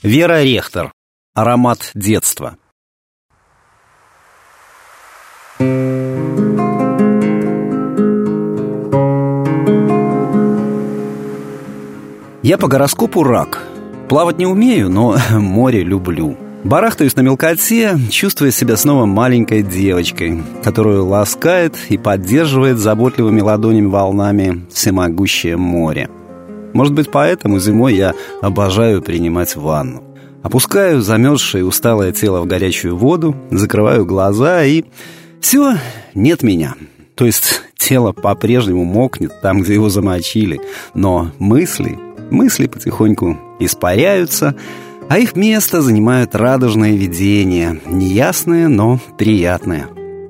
Вера Рехтер. Аромат детства. Я по гороскопу рак. Плавать не умею, но море люблю. Барахтаюсь на мелкоте, чувствуя себя снова маленькой девочкой, которую ласкает и поддерживает заботливыми ладонями волнами всемогущее море. Может быть, поэтому зимой я обожаю принимать ванну. Опускаю замерзшее и усталое тело в горячую воду, закрываю глаза и... все, нет меня. То есть тело по-прежнему мокнет там, где его замочили, но мысли потихоньку испаряются, а их место занимают радужные видения, неясные, но приятные.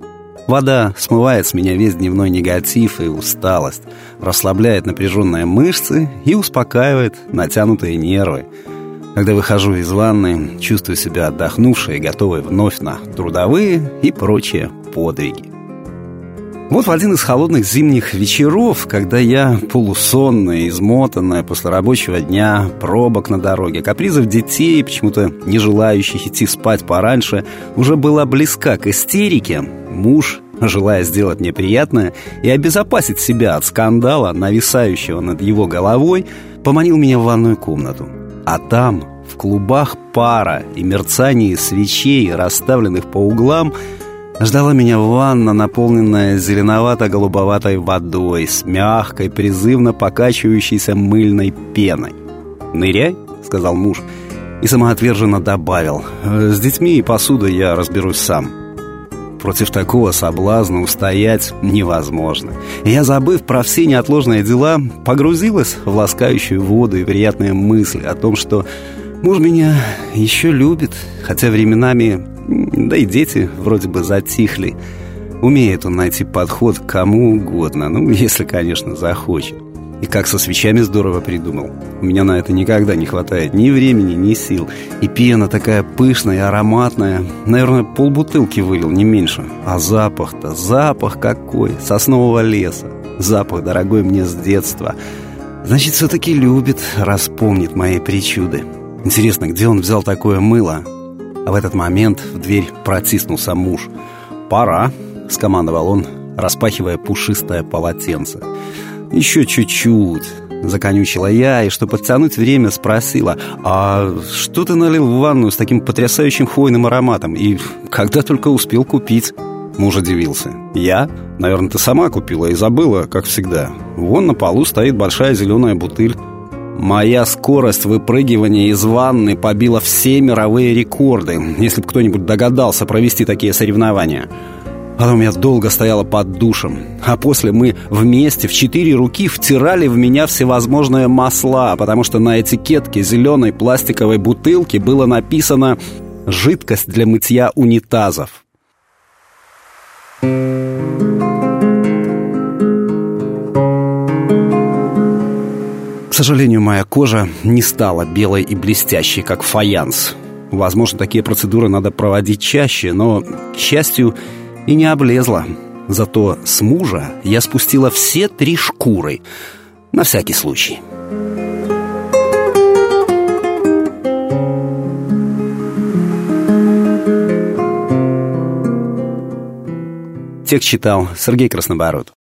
Вода смывает с меня весь дневной негатив и усталость, расслабляет напряженные мышцы и успокаивает натянутые нервы. Когда выхожу из ванны, чувствую себя отдохнувшей и готовой вновь на трудовые и прочие подвиги. Вот в один из холодных зимних вечеров, когда я полусонная, измотанная после рабочего дня, пробок на дороге, капризов детей, почему-то не желающих идти спать пораньше, уже была близка к истерике, муж, желая сделать мне приятное и обезопасить себя от скандала, нависающего над его головой, поманил меня в ванную комнату. А там, в клубах пара и мерцании свечей, расставленных по углам, ждала меня ванна, наполненная зеленовато-голубоватой водой с мягкой, призывно покачивающейся мыльной пеной. «Ныряй», — сказал муж, и самоотверженно добавил: «С детьми и посудой я разберусь сам». Против такого соблазна устоять невозможно. Я, забыв про все неотложные дела, погрузилась в ласкающую воду и приятные мысли о том, что муж меня еще любит, хотя временами, да и дети вроде бы затихли. Умеет он найти подход к кому угодно, если, конечно, захочет. И как со свечами здорово придумал. У меня на это никогда не хватает ни времени, ни сил. И пена такая пышная и ароматная. Наверное, полбутылки вылил, не меньше. А запах-то, запах какой! Соснового леса. Запах, дорогой мне с детства. Значит, все-таки любит, раз помнит мои причуды. Интересно, где он взял такое мыло? А в этот момент в дверь протиснулся муж. «Пора», — скомандовал он, распахивая пушистое полотенце. «Еще чуть-чуть», — законючила я, и, чтобы подтянуть время, спросила: «А что ты налил в ванную с таким потрясающим хвойным ароматом? И когда только успел купить?» Муж удивился. «Я? Наверное, ты сама купила и забыла, как всегда. Вон на полу стоит большая зеленая бутыль». Моя скорость выпрыгивания из ванны побила все мировые рекорды, если бы кто-нибудь догадался провести такие соревнования. Потом я долго стояла под душем, а после мы вместе в 4 руки втирали в меня всевозможные масла, потому что на этикетке зеленой пластиковой бутылки было написано «Жидкость для мытья унитазов». К сожалению, моя кожа не стала белой и блестящей, как фаянс. Возможно, такие процедуры надо проводить чаще, но, к счастью, и не облезла. Зато с мужа я спустила все 3 шкуры. На всякий случай. Текст читал Сергей Краснобород.